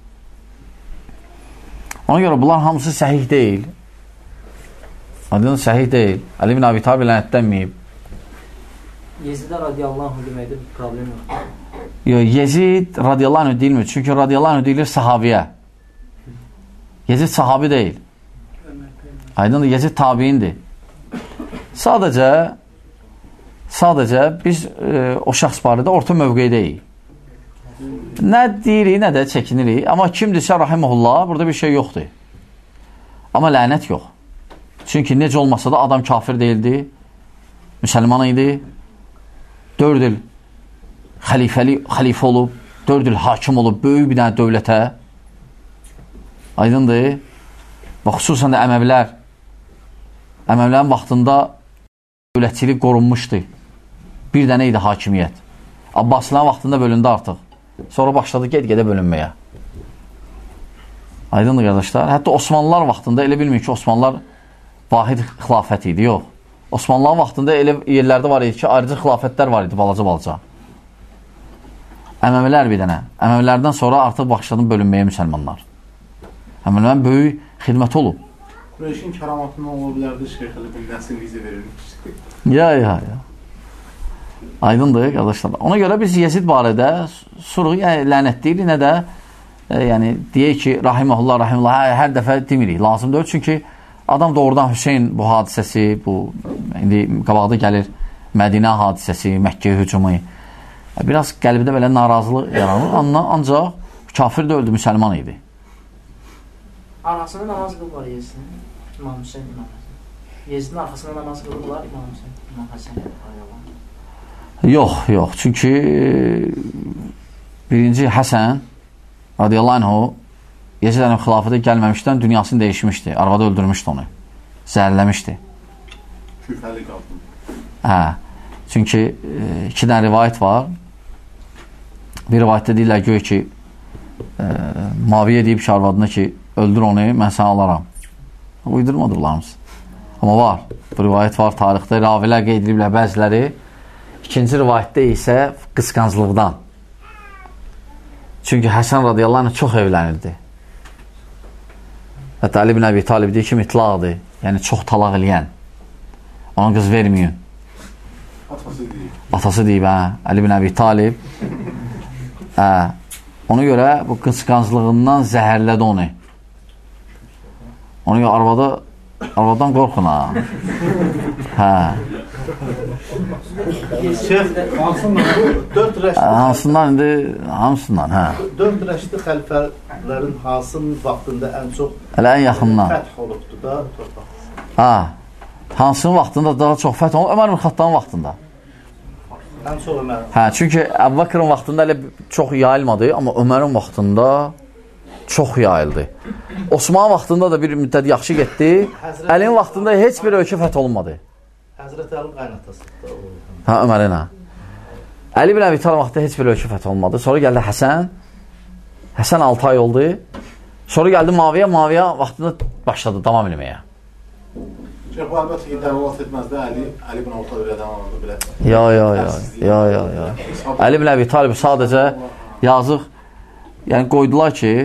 Ona görə bunlar hamısı səhih deyil. Adının səhih deyil. Əli bin Əbi Talib lənətlənməyib. Yezidə radiyallahu anh deməkdə bir problem yoxdur. Yox, Yezid radiyallahu anh deyilmir. Çünki radiyallahu anh deyilir sahabiyə. Yezid sahabi deyil. Aydındır, Yezid tabiindir. Sadəcə sadəcə biz e, o şəxs barədə orta mövqeydəyik. Nə deyirik, nə də çəkinirik. Amma kimdirsə rahiməhullah, burada bir şey yoxdur. Amma lənət yox. Çünki necə olmasa da adam kafir deyildi, müsəlman idi, dörd il xəlifəli, xəlifə olub, dörd il hakim olub, böyük bir dənə dövlətə. Aydındır. Və xüsusən də Əməvilər, Əməvlərin vaxtında dövlətçilik qorunmuşdu. Bir dənə idi hakimiyyət. Abbasilərin vaxtında bölündü artıq. Sonra başladı ged-gedə bölünməyə. Aydındır, qardaşlar. Hətta Osmanlılar vaxtında elə bilmir ki, Osmanlılar vahid xilafət idi, yox. Osmanlıların vaxtında elə yerlərdə var idi ki, ayrıca xilafətlər var idi, balaca-balaca. Əməvilər bir dənə. Əməvlərdən sonra artıq başladı bölünməyə müsəlmanlar. Əməvlərin böyük xidməti olub. Qureyşin kəramatından ola bilərdi, Şeyx Əli bin Nəsin izə verilmişdi. Ya, ya, ya. Aydındır, qardaşlar. Ona görə biz Yezid barədə suruq, yəni lənət deyilik, nə də e, yəni deyək ki, rahiməhullah, rahiməhullah, hər, hər dəfə demirik, lazım deyil. Çünki adam doğrudan Hüseyin bu hadisəsi, bu indi qabaqda gəlir Mədinə hadisəsi, Məkkəyə hücumu. Biraz qəlbdə belə narazılıq yaranır, ancaq kafir də öldü, müsəlman idi. Arxasında namaz qılırlar Yezidin, İmam Hüseyin, İmam Həsən. Yezidin arxasında namaz qılırlar İmam Hüseyin, İmam Həsən. Yox, yox. Çünki birinci Həsən radiyallahu anhu Yezid əlim xilafətə gəlməmişdən dünyasını dəyişmişdi. Arvadı öldürmüşdü onu. Zəhərləmişdi. Küfəli qaldı. Hə. Çünki e, iki dənə rivayət var. Bir rivayətdə deyirlər göy ki e, Muaviyə deyib ki arvadına ki öldür onu, mən səni alaram. Uydurmadılarımız. Amma var. Bu rivayət var tarixdə. Ravilər qeyd ediblər bəziləri. İkinci rivayətdə isə qısqanclıqdan. Çünki Həsən radiyallahu anh çox evlənirdi. Hətta Əli bin Əbi Talib deyir ki, mitlaqdır. Yəni, çox talaq eləyən. Ona qız verməyin. Atası deyib. Atası deyib, hə. Əli bin Əbi Talib. Hə. Ona görə bu qısqanclığından zəhərlədi onu. Ona görə arvada, arvadan qorxun, ha. Hə. Şeyx, dörd rəşdi Hansından indi, hamısından, hə. Dörd rəşdi xəlifələrin hansının vaxtında ən çox Hələ ən yaxından. fəth olubdur da torpaq. Ha. Hansının vaxtında daha çox fəth olub? Ömər bin Xattabın vaxtında. Ən çox Ömər. Hə, çünki Əbu Bəkrın vaxtında elə çox yayılmadı, amma Ömərin vaxtında çox yayıldı. Osman vaxtında da bir müddət yaxşı getdi. Əlinin vaxtında heç bir ölkə fəth olunmadı. Həzrət Əlin qaynatası. Hə, Ömərin, hə. Əli bin Əbi Talib vaxtında heç bir ölkə fəth olunmadı. Sonra gəldi Həsən. Həsən altı ay oldu. Sonra gəldi Muaviyə. Muaviyə vaxtında başladı davam eləməyə. Şeyh, bu əlbəttə ki, dəlalat etməzdə Əli, Əli bin Orta birədən alındı, bilə. Ya, ya, ya, ya, ya, ya. Əli bin Əbi Talib sadəcə yazıq, yəni qoydular ki,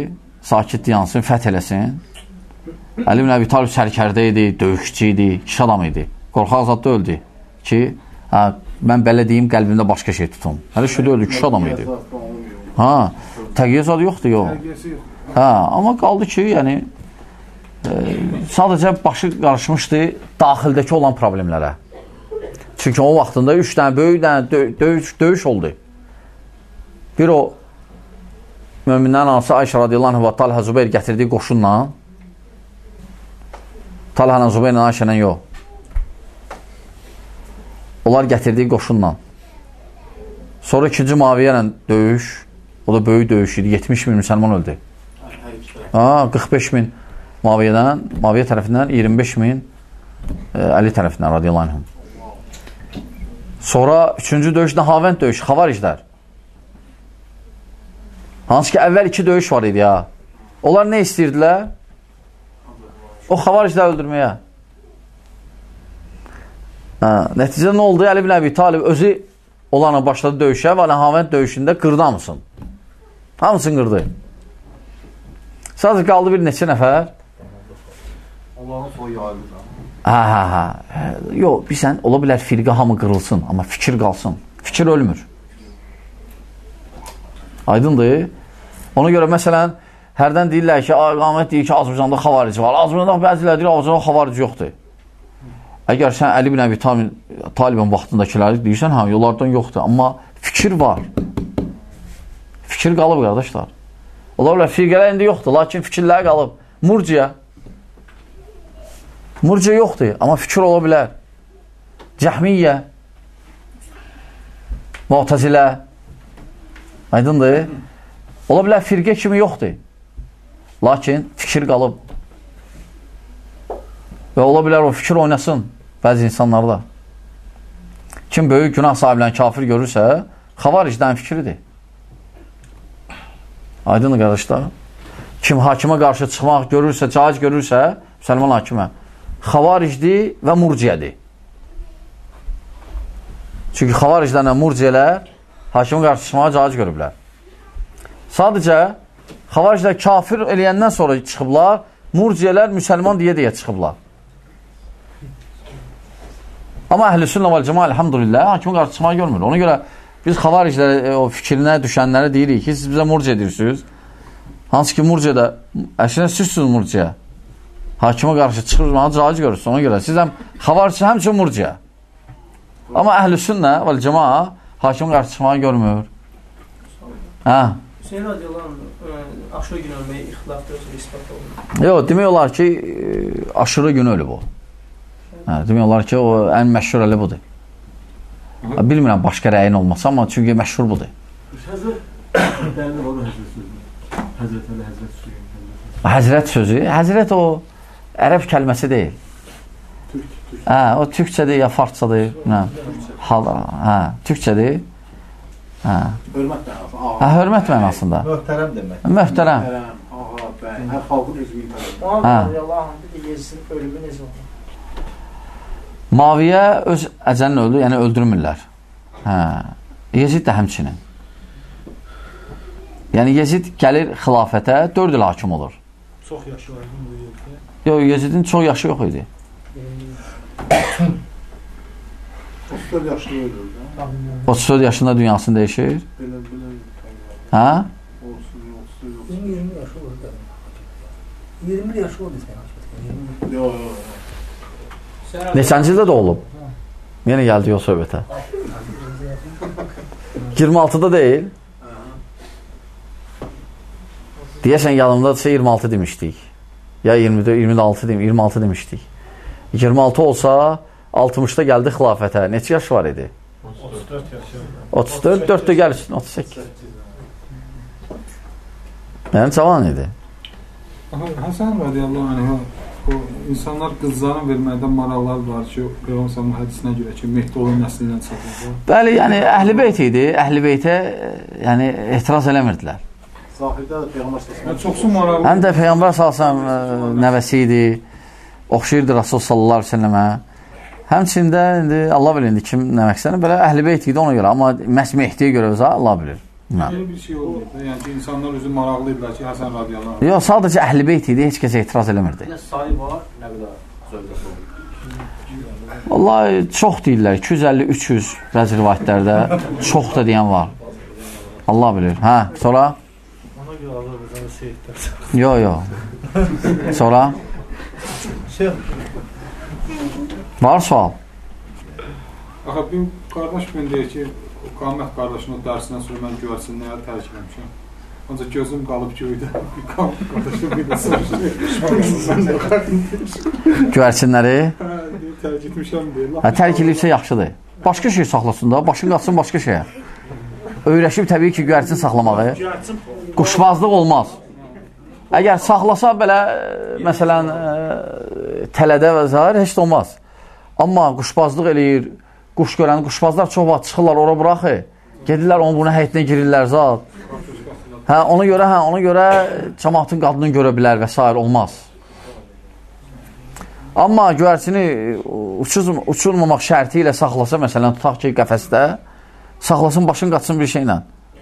sakit yansın, fəth eləsin. Əli ibn Əbi Talib sərkərdə idi, döyüşçü idi, kişi adam idi. Qorxaq zat da öldü ki, hə, mən belə deyim, qəlbimdə başqa şey tutum. Hələ şu da öldü, kişi adam idi. Ha, təqiyyə zadı yoxdur, yox. Hə, amma qaldı ki, yəni, e, sadəcə başı qarışmışdı daxildəki olan problemlərə. Çünki o vaxtında üç dənə böyük dənə dö döyüş, döyüş oldu. Bir o möminlərin anası Ayşə radiyallahu anh və Talhə Zübeyir gətirdiyi qoşunla, Talhə Zübeyirlə Ayşələ yox. Onlar gətirdiyi qoşunla. Sonra ikinci Muaviyyə ilə döyüş, o da böyük döyüş idi, yetmiş min müsəlman öldü. Ha, qırx beş min Muaviyyədən, Muaviyyə tərəfindən, iyirmi beş min e, Əli tərəfindən radiyallahu anh. Sonra üçüncü döyüş Nəhavənd döyüş, Xavariclər. Hansı ki, əvvəl iki döyüş var idi ya. Onlar nə istəyirdilər? O Xavaricləri öldürməyə. Hə, nəticədə nə oldu? Əli ibn Əbi Talib özü olanı başladı döyüşə və Nəhavənd döyüşündə qırdı hamısın. Hamısını qırdı. Sadəcə qaldı bir neçə nəfər. Allah'ın soyu yayılır. Hə, hə, hə. Yox, bilsən, ola bilər firqə hamı qırılsın, amma fikir qalsın. Fikir ölmür. Aydındır. Ona görə, məsələn, hərdən deyirlər ki, qamət deyir ki, Azərbaycanda xavarici var. Azərbaycanda bəzilə deyir, Azərbaycanda xavarici yoxdur. Əgər sən Əli ibn Əbi Talibin vaxtındakiləri deyirsən, hə, yollardan yoxdur. Amma fikir var. Fikir qalıb, qardaşlar. Ola bilər, firqələr indi yoxdur, lakin fikirlər qalıb. Murciyə. Murciə yoxdur, amma fikir ola bilər. Cəhmiyyə. Mu'tazilə. Aydındır. Ola bilər, firqə kimi yoxdur. Lakin fikir qalıb. Və ola bilər, o fikir oynasın bəzi insanlarda. Kim böyük günah sahiblərini kafir görürsə, xavaricdən fikridir. Aydındır, qardaşlar. Kim hakimə qarşı çıxmaq görürsə, caiz görürsə, müsəlman hakimə, xavaricdir və murciyədir. Çünki xavariclərlə murciyələr hakimə qarşı çıxmağa caiz görüblər. Sadəcə, xavariclər kafir eləyəndən sonra çıxıblar, murciyələr müsəlman deyə-deyə çıxıblar. Amma əhl-i sünnə vəl cəmaə elhamdülillah hakimə qarşı çıxmağa görmür. Ona görə biz xavariclərə, o fikrinə düşənlərə deyirik ki, siz bizə murciyə deyirsiniz. Hansı ki, murciyədə, əslində sizsiniz murciyə. Hakimə qarşı çıxırmağa caiz görürsün. Ona görə siz həm xavaricə, həmçin murciyə. Amma əhl-i sünnə vəl cəmaə hakimə qarşı çıxmağa görmür. Hə? Hüseyin radiyallahu aşırı gün ölməyi ixtilafda özü ispat olunur. Yox, demək olar ki, aşırı gün ölüb o. Hə, demək olar ki, o ən məşhur əli budur. Hı? Bilmirəm başqa rəyin olmasa, amma çünki məşhur budur. Həzrət sözü, həzrət o ərəb kəlməsi deyil. Hə, o türkçədir ya farsçadır. Hə, türkçədir. Hə. Hörmət mənasında. Hə, hörmət mənasında. Möhtərəm demək. Möhtərəm. Ağa, bəy, hər xalqın özü müntəzəm. Muhammed radiyallahu anh bir də Yezidin ölümü necə oldu? Muaviyyə öz əcəlini öldü, yəni öldürmürlər. Hə. Yezid də həmçinin. Yəni Yezid gəlir xilafətə, dörd il hakim olur. Çox yaşı var bu yerdə. Yox, Yezidin çox yaşı yox idi. otuz dörd yaşlı öldü da. otuz dörd yaşında dünyasını dəyişir. Belə belə. Hə? Olsun, otuz dörd. Bizim iyirmi yaşı oldu. iyirmi yaşı oldu sən. Yox, yox. Neçənci ildə doğulub? Yenə gəldi o söhbətə. iyirmi altıda deyil. Deyəsən yadımdadırsa iyirmi altı demişdik. Ya iyirmi dörd, iyirmi altı demişdik. iyirmi altı demişdik. iyirmi altı olsa altmışda gəldi xilafətə. Neçə yaş var idi? otuz dörd yaşı. otuz dörd, dörddə gəlsin, otuz səkkiz. Yəni cavan idi. Həsən radiyallahu anh, o insanlar qızların verməkdə maraqlar var ki, Peyğəmbərin hədisinə görə ki, Mehdi olan nəslindən çıxacaq. Bəli, yəni Əhl-i Beyt idi. Əhl-i Beytə yəni etiraz eləmirdilər. Zahirdə də Peyğəmbər sallallahu Çoxsu maraqlı. Həm də Peyğəmbər sallallahu əleyhi nəvəsi idi. Oxşayırdı Rasul sallallahu əleyhi və səlləmə. Həmçində indi Allah bilir indi kim nə məqsədi, belə Əhl-i Beyt idi ona görə, amma məhz Mehdiyə görə özə Allah bilir. Belə bir şey olmayıb. Yəni ki, insanlar özü maraqlıydılar ki, Həsən radiyallahu anh. Yox, sadəcə Əhl-i-Beyt idi, heç kəsə etiraz eləmirdi. Nə sayı var, nə qədər zövcəsi olur? Vallahi çox deyirlər, iki yüz əlli üç yüz bəzi rivayətlərdə çox da deyən var. Allah bilir. Hə, sonra? Ona görə Azərbaycanı seyidlər. Yox, yox. Sonra? Var sual? Axı, bir qardaş mən deyir ki, Qamət qardaşının dərsindən sonra mən göyərçinləri tərk eləmişəm. Ancaq gözüm qalıb göydə. Qamət qardaşım bir də soruşdu. Göyərçinləri? Hə, tərk etmişəm deyir. Hə, tərk edibsə yaxşıdır. Başqa şey saxlasın da, başın qatsın başqa şeyə. Öyrəşib təbii ki, göyərçin saxlamağı. Quşbazlıq olmaz. Əgər saxlasa belə, məsələn, tələdə və zahir, heç də olmaz. Amma quşbazlıq eləyir, quş görən quşbazlar çox vaxt çıxırlar ora buraxı, gedirlər onu buna həyətinə girirlər zat. Hə, ona görə, hə, ona görə cəmaatın qadını görə bilər və s. olmaz. Amma göyərçini uçurmamaq şərti ilə saxlasa, məsələn, tutaq ki, qəfəsdə, saxlasın, başın qatsın bir şeylə.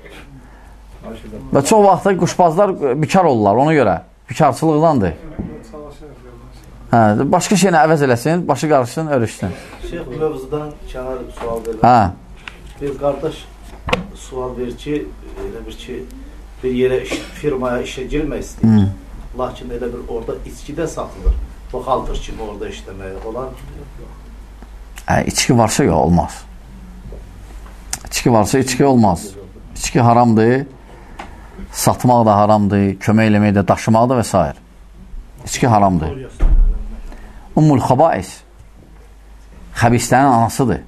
Və çox vaxt quşbazlar bikar olurlar, ona görə. Bikarçılıqdandır. Hə, başqa şeylə əvəz eləsin, başı qarışsın, örüşsün. Şeyh, mövzudan kənar sual verir. Hə. Bir qardaş sual verir ki, elə bir ki, bir yerə iş, firmaya işə girmək istəyir. Hmm. Lakin elə bir orada içkidə satılır. Buxaltır kimi orada işləməyə olan. Hə, içki varsa yox, olmaz. İçki varsa içki olmaz. İçki haramdır, satmaq da haramdır, kömək eləmək də, daşımaq da və s. İçki haramdır. Ummul xabais xəbislərin anasıdır.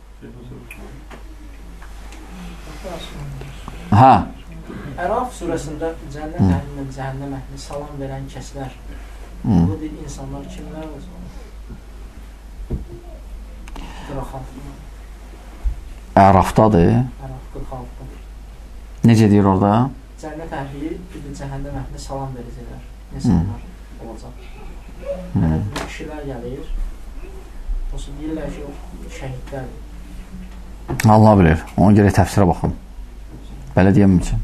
Hə. Əraf surəsində cənnət əhlindən cəhənnəm əhli salam verən kəslər, bu bir insanlar kimlər olsun? Ərafdadır. Əraf qırx altı. Necə deyir orada? Cənnət əhli, bir də cəhənnəm əhli salam verəcəklər. İnsanlar olacaq. Mənə bir kişilər gəlir, olsun deyirlər ki, şəhidlərdir. Allah bilir, ona görə təfsirə baxın. Belə deyəməm üçün.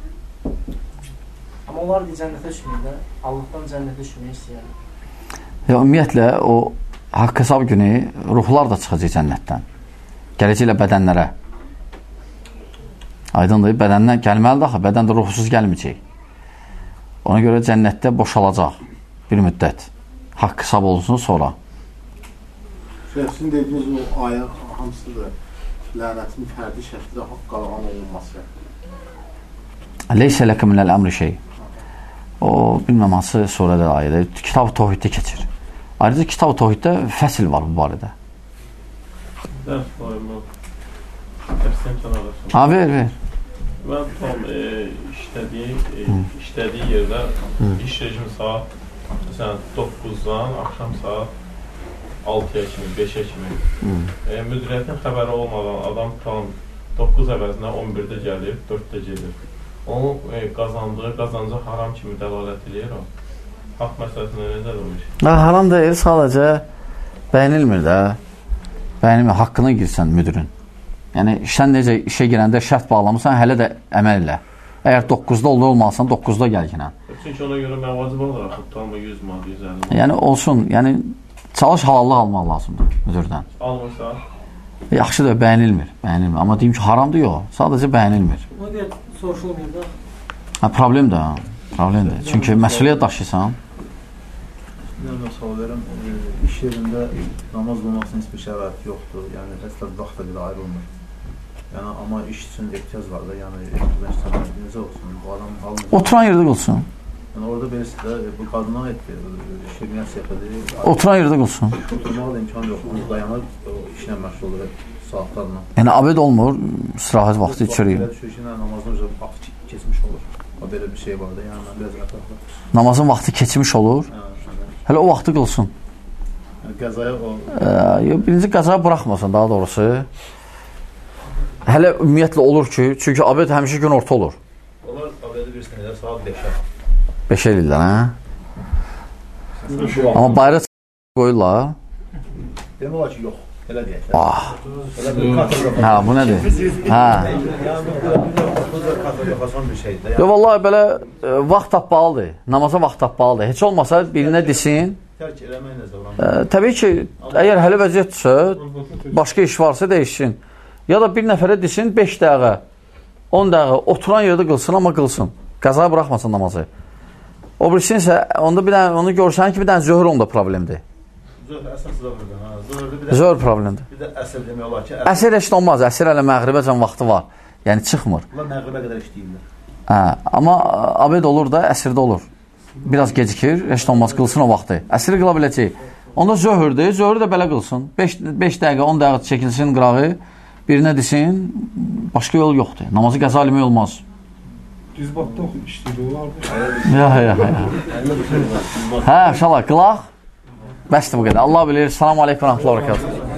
Amma onlar da cənnətə düşmürlər, Allahdan cənnətə düşmək istəyərlər. Ya, ümumiyyətlə, o haqq hesab günü ruhlar da çıxacaq cənnətdən. Gələcəklə bədənlərə. Aydındır, bədəndən gəlməlidir axı, bədən də ruhsuz gəlməyəcək. Ona görə cənnətdə boşalacaq bir müddət. Haqq hesab olunsun sonra. Sizin dediyiniz o ayə hamısıdır, lənətin fərdi şəkildə haqq qadağan olunması. Leysə ləkə minəl əmri şey. O, bilməm hansı surədə ayədə, Kitab-ı Tohiddə keçir. Ayrıca Kitab-ı Tohiddə fəsil var bu barədə. Dərs var mı? Dərsdən kənarlaşın. Ha, ver, ver. Mən tam e, işlədiyi, e, işlədiyi yerdə Hı. iş rejimi saat məsələn, doqquzdan axşam saat altıya kimi, beşə kimi. E, müdiriyyətin xəbəri olmadan adam tam doqquz əvəzinə on birdə gəlir, dörddə gedir. Onun e, qazandığı, qazancı haram kimi dəlalət edir o. Haqq məsələsində necə olur? Haram deyil, sadəcə bəyənilmir də. Bəyənilmir, haqqına girsən müdirin. Yəni, sən necə işə girəndə şərt bağlamırsan, hələ də əməl elə. Əgər doqquzda olur olmalısan, doqquzda gəl ki. Çünki ona görə mən vacib olaraq tutalma yüz manat, yüz əlli manat. Yəni, olsun, yəni, çalış halallıq almaq lazımdır müdirdən. Almırsa? Yaxşıdır, bəyənilmir, bəyənilmir. Amma deyim ki, haramdır, yox, sadəcə bəyənilmir. Ona görə soruşulmur da. Hə, problemdir, ha, problemdir. Çünki məsuliyyət daşıysan. Yəni, sual verirəm, iş yerində namaz qılmasının heç bir şərait yoxdur. Yəni, hətta vaxt da belə ayrılmır. Yəni, amma iş üçün ehtiyac var da, yəni, ehtiyac necə olsun, bu adam halını... Oturan yerdə qılsın. Yəni, orada birisi də, bu qadına etdir, şirmiyyət səhədir. Oturan yerdə qılsın. Oturmağa da imkan yoxdur, dayanır, işlə məşğul olur saatlarla. Yəni, abed olmur, istirahət vaxtı içərik. Belə düşür ki, namazın üzrə vaxtı keçmiş olur. O, belə bir şey var da, yəni, biraz ətraflı. Namazın vaxtı keçmiş olur, hələ o vaxtı qılsın. Qəzaya o... Birinci qəzaya buraxmasın, daha doğrusu. Hələ ümumiyyətlə olur ki, çünki abed həmişə gün orta olur. Onlar abedi bir sənədə saat beşə. beşə edirlər, hə? Amma bayra qoyurlar. Demək olar ki, yox. Elə deyək. Ah. Elə bir kategoriya. Hə, bu nədir? Hə. Yəni bu kategoriya bir şeydir. Yo, vallahi belə e, vaxt tapmalıdır. Namaza vaxt tapmalıdır. Heç olmasa birinə desin. Tərk eləmək nəzərə E, təbii ki, əgər hələ vəziyyətdirsə, başqa iş varsa dəyişsin. Ya da bir nəfərə desin beş dəqiqə, on dəqiqə oturan yerdə qılsın, amma qılsın. Qəzaya buraxmasın namazı. O birisi isə onda bir dənə onu görsən ki, bir dənə zöhr onda problemdir. Zöhr əsas zöhrdir. Ha, zöhrdə bir də Zöhr problemdir. bir də əsr demək olar ki, Əsr heç olmaz. Əsr hələ məğribəcən vaxtı var. Yəni çıxmır. bunlar məğribə qədər işləyirlər. Hə, amma abed olur da, əsrdə olur. Biraz gecikir, heç olmaz qılsın o vaxtı. Əsri qıla biləcək. Onda zöhrdür, zöhrü də belə qılsın. beş dəqiqə, on dəqiqə çəkilsin qırağı, birinə desin, başqa yol yoxdur. Namazı qəza eləmək olmaz. Düzbatda işləyir olardı. Ya, ya, ya. Hə, inşallah, qılaq. Bəsdir bu qədər. Allah bilir. Selamun aleyküm, rəhmətullah, bərəkatuhu.